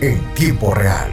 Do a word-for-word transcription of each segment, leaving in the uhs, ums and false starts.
en tiempo real.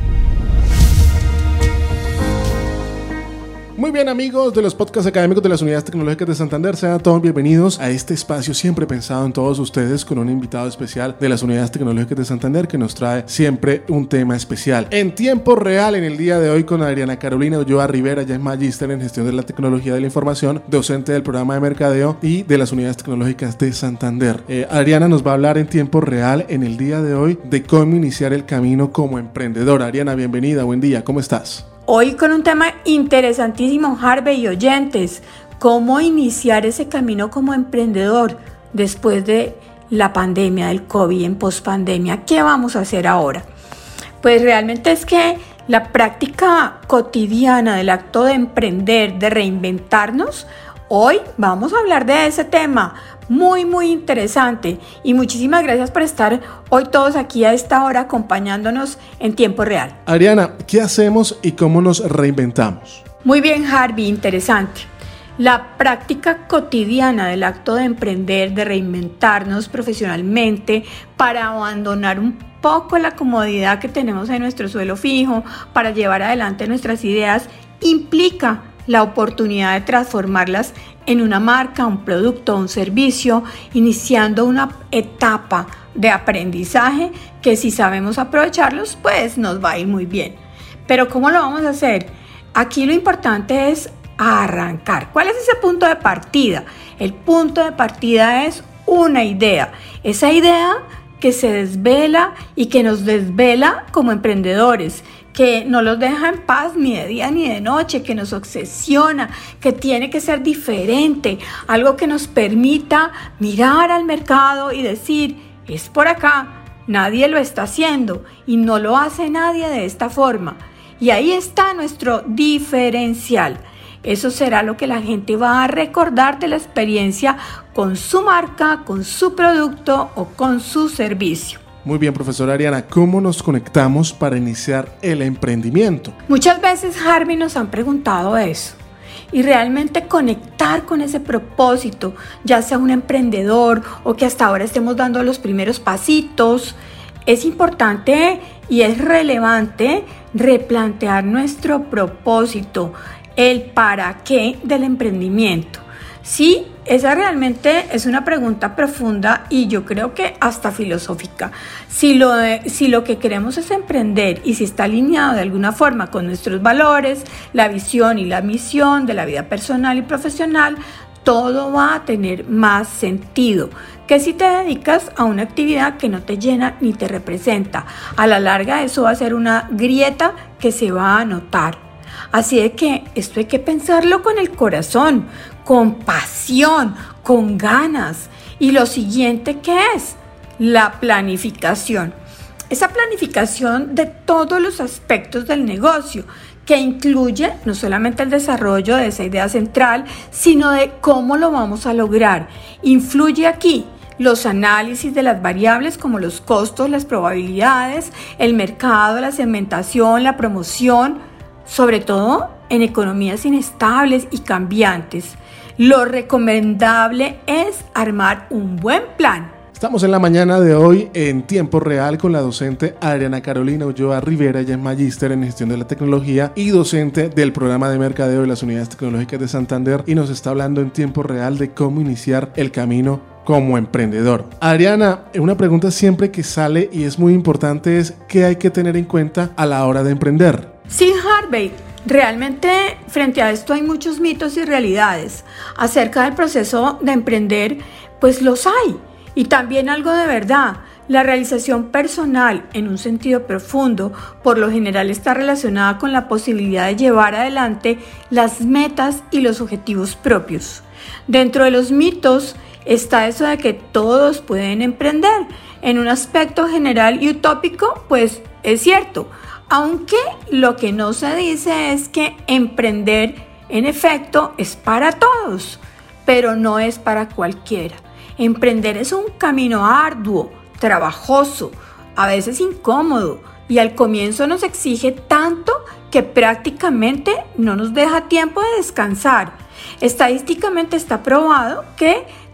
Muy bien, amigos de los podcasts académicos de las Unidades Tecnológicas de Santander, sean todos bienvenidos a este espacio siempre pensado en todos ustedes, con un invitado especial de las Unidades Tecnológicas de Santander que nos trae siempre un tema especial. En tiempo real, en el día de hoy, con Adriana Carolina Ulloa Rivera, ella es magíster en gestión de la tecnología de la información, docente del programa de mercadeo y de las Unidades Tecnológicas de Santander. Eh, Adriana nos va a hablar en tiempo real en el día de hoy de cómo iniciar el camino como emprendedora. Adriana, bienvenida, buen día, ¿cómo estás? Hoy con un tema interesantísimo, Harvey y oyentes, cómo iniciar ese camino como emprendedor después de la pandemia del COVID, en pospandemia. ¿Qué vamos a hacer ahora? Pues realmente es que la práctica cotidiana del acto de emprender, de reinventarnos, hoy vamos a hablar de ese tema. Muy, muy interesante, y muchísimas gracias por estar hoy todos aquí a esta hora acompañándonos en tiempo real. Adriana, ¿qué hacemos y cómo nos reinventamos? Muy bien, Harvey, interesante. La práctica cotidiana del acto de emprender, de reinventarnos profesionalmente para abandonar un poco la comodidad que tenemos en nuestro suelo fijo, para llevar adelante nuestras ideas, implica la oportunidad de transformarlas en una marca, un producto, un servicio, iniciando una etapa de aprendizaje que si sabemos aprovecharlos, pues nos va a ir muy bien. Pero ¿cómo lo vamos a hacer? Aquí lo importante es arrancar. ¿Cuál es ese punto de partida? El punto de partida es una idea. Esa idea que se desvela y que nos desvela como emprendedores, que no los deja en paz ni de día ni de noche, que nos obsesiona, que tiene que ser diferente, algo que nos permita mirar al mercado y decir, es por acá, nadie lo está haciendo y no lo hace nadie de esta forma. Y ahí está nuestro diferencial. Eso será lo que la gente va a recordar de la experiencia con su marca, con su producto o con su servicio. Muy bien, profesora Adriana, ¿cómo nos conectamos para iniciar el emprendimiento? Muchas veces, Harvey, nos han preguntado eso. Y realmente conectar con ese propósito, ya sea un emprendedor o que hasta ahora estemos dando los primeros pasitos, es importante y es relevante replantear nuestro propósito, el para qué del emprendimiento. Sí, esa realmente es una pregunta profunda y yo creo que hasta filosófica. Si lo, de, si lo que queremos es emprender y si está alineado de alguna forma con nuestros valores, la visión y la misión de la vida personal y profesional, todo va a tener más sentido que si te dedicas a una actividad que no te llena ni te representa. A la larga eso va a ser una grieta que se va a notar. Así de que esto hay que pensarlo con el corazón, con pasión, con ganas. Y lo siguiente, ¿qué es? La planificación. Esa planificación de todos los aspectos del negocio, que incluye no solamente el desarrollo de esa idea central, sino de cómo lo vamos a lograr. Influye aquí los análisis de las variables como los costos, las probabilidades, el mercado, la segmentación, la promoción, sobre todo en economías inestables y cambiantes. Lo recomendable es armar un buen plan. Estamos en la mañana de hoy en tiempo real con la docente Adriana Carolina Ulloa Rivera. Ella es magíster en gestión de la tecnología y docente del programa de mercadeo de las Unidades Tecnológicas de Santander, y nos está hablando en tiempo real de cómo iniciar el camino como emprendedor. Adriana, una pregunta siempre que sale y es muy importante es ¿qué hay que tener en cuenta a la hora de emprender? Sí, Harvey, realmente frente a esto hay muchos mitos y realidades. Acerca del proceso de emprender, pues los hay. Y también algo de verdad. La realización personal en un sentido profundo, por lo general está relacionada con la posibilidad de llevar adelante las metas y los objetivos propios. Dentro de los mitos está eso de que todos pueden emprender. En un aspecto general y utópico, pues es cierto. Aunque lo que no se dice es que emprender, en efecto, es para todos, pero no es para cualquiera. Emprender es un camino arduo, trabajoso, a veces incómodo, y al comienzo nos exige tanto que prácticamente no nos deja tiempo de descansar. Estadísticamente está probado que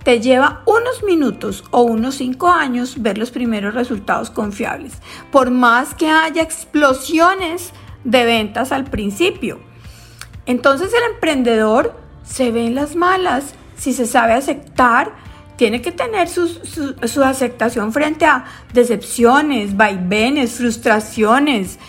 te lleva unos minutos o unos cinco años ver los primeros resultados confiables, por más que haya explosiones de ventas al principio. Entonces el emprendedor se ve en las malas. Si se sabe aceptar, tiene que tener su, su, su aceptación frente a decepciones, vaivenes, frustraciones,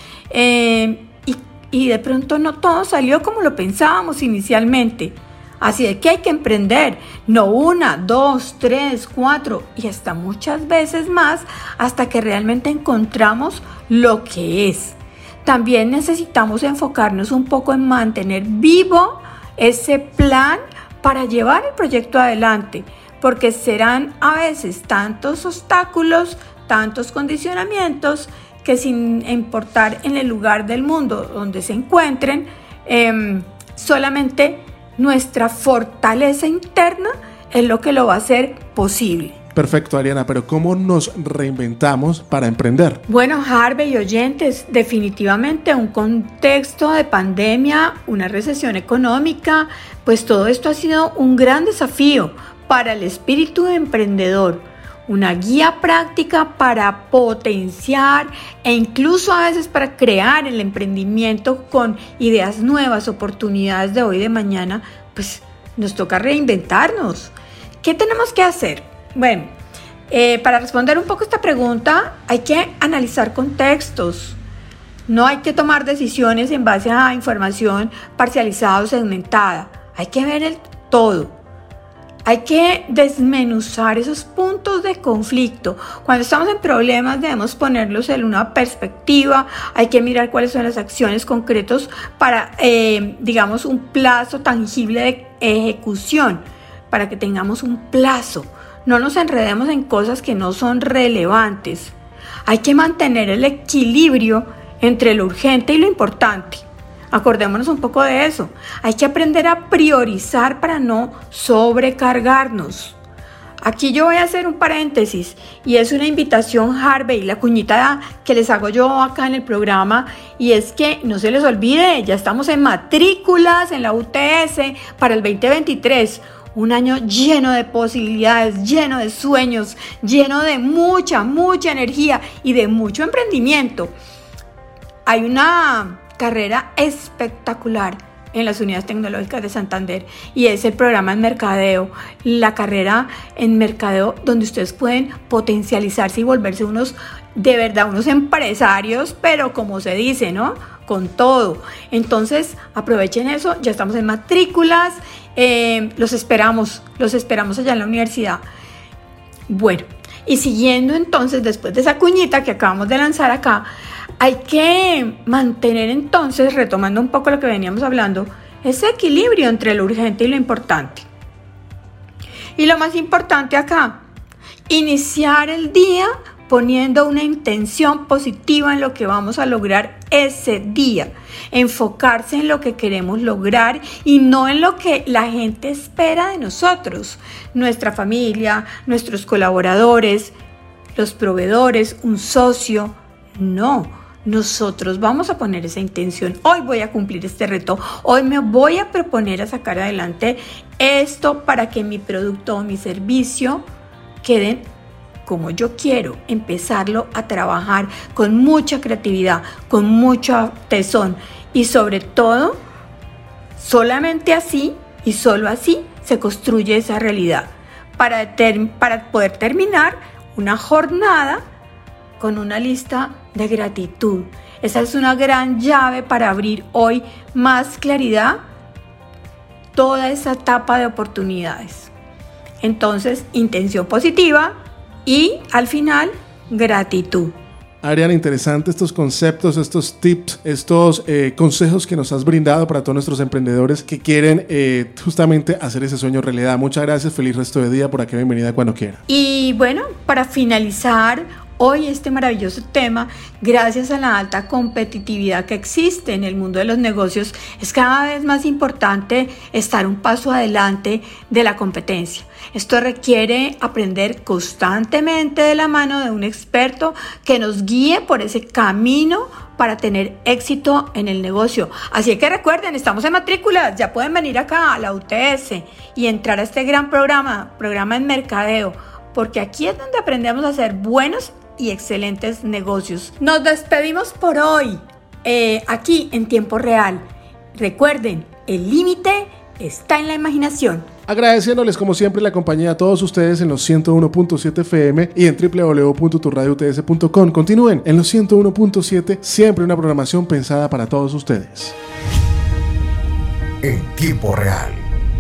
eh, y, y de pronto no todo salió como lo pensábamos inicialmente. Así de que hay que emprender, no una, dos, tres, cuatro y hasta muchas veces más, hasta que realmente encontramos lo que es. También necesitamos enfocarnos un poco en mantener vivo ese plan para llevar el proyecto adelante, porque serán a veces tantos obstáculos, tantos condicionamientos, que sin importar en el lugar del mundo donde se encuentren, eh, solamente nuestra fortaleza interna es lo que lo va a hacer posible. Perfecto, Ariana, pero ¿cómo nos reinventamos para emprender? Bueno, Harvey y oyentes, definitivamente un contexto de pandemia, una recesión económica, pues todo esto ha sido un gran desafío para el espíritu emprendedor, una guía práctica para potenciar e incluso a veces para crear el emprendimiento con ideas nuevas, oportunidades de hoy y de mañana. Pues nos toca reinventarnos. ¿Qué tenemos que hacer? Bueno, eh, para responder un poco esta pregunta hay que analizar contextos. No hay que tomar decisiones en base a información parcializada o segmentada. Hay que ver el todo. Hay que desmenuzar esos puntos de conflicto. Cuando estamos en problemas debemos ponerlos en una perspectiva. Hay que mirar cuáles son las acciones concretas para, eh, digamos, un plazo tangible de ejecución, para que tengamos un plazo. No nos enredemos en cosas que no son relevantes. Hay que mantener el equilibrio entre lo urgente y lo importante. Acordémonos un poco de eso. Hay que aprender a priorizar para no sobrecargarnos. Aquí yo voy a hacer un paréntesis y es una invitación, Harvey, la cuñita que les hago yo acá en el programa, y es que no se les olvide, ya estamos en matrículas en la U T S para el veinte veintitrés. Un año lleno de posibilidades, lleno de sueños, lleno de mucha, mucha energía y de mucho emprendimiento. Hay una carrera espectacular en las unidades tecnológicas de Santander y es el programa en mercadeo, la carrera en mercadeo donde ustedes pueden potencializarse y volverse unos, de verdad, unos empresarios, pero como se dice, ¿no? Con todo. Entonces aprovechen eso, ya estamos en matrículas, eh, los esperamos, los esperamos allá en la universidad. Bueno, y siguiendo entonces, después de esa cuñita que acabamos de lanzar acá, hay que mantener entonces, retomando un poco lo que veníamos hablando, ese equilibrio entre lo urgente y lo importante. Y lo más importante acá, iniciar el día poniendo una intención positiva en lo que vamos a lograr ese día. Enfocarse en lo que queremos lograr y no en lo que la gente espera de nosotros. Nuestra familia, nuestros colaboradores, los proveedores, un socio. No, nosotros vamos a poner esa intención. Hoy voy a cumplir este reto. Hoy me voy a proponer a sacar adelante esto para que mi producto o mi servicio queden como yo quiero, empezarlo a trabajar con mucha creatividad, con mucho tesón y sobre todo, solamente así y solo así se construye esa realidad para, ter- para poder terminar una jornada con una lista de gratitud. Esa es una gran llave para abrir hoy más claridad toda esa etapa de oportunidades. Entonces, intención positiva. Y al final, gratitud. Ariana, interesante estos conceptos, estos tips, estos eh, consejos que nos has brindado para todos nuestros emprendedores que quieren eh, justamente hacer ese sueño realidad. Muchas gracias, feliz resto de día, por aquí bienvenida cuando quiera. Y bueno, para finalizar hoy este maravilloso tema, gracias a la alta competitividad que existe en el mundo de los negocios, es cada vez más importante estar un paso adelante de la competencia. Esto requiere aprender constantemente de la mano de un experto que nos guíe por ese camino para tener éxito en el negocio. Así que recuerden, estamos en matrículas, ya pueden venir acá a la U T S y entrar a este gran programa, programa en mercadeo, porque aquí es donde aprendemos a hacer buenos y excelentes negocios. Nos despedimos por hoy, eh, aquí en tiempo real. Recuerden, el límite está en la imaginación. Agradeciéndoles como siempre la compañía a todos ustedes en los ciento uno punto siete F M y en doble u doble u doble u punto tu radio u t s punto com. Continúen en los ciento uno punto siete, siempre una programación pensada para todos ustedes. En tiempo real.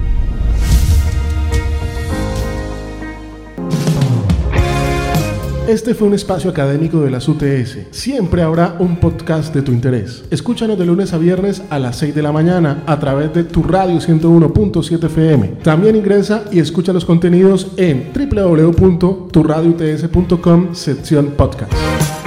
Este fue un espacio académico de las U T S. Siempre habrá un podcast de tu interés. Escúchanos de lunes a viernes a las seis de la mañana a través de tu radio ciento uno punto siete F M. También ingresa y escucha los contenidos en doble u doble u doble u punto tu radio u t s punto com, sección podcast.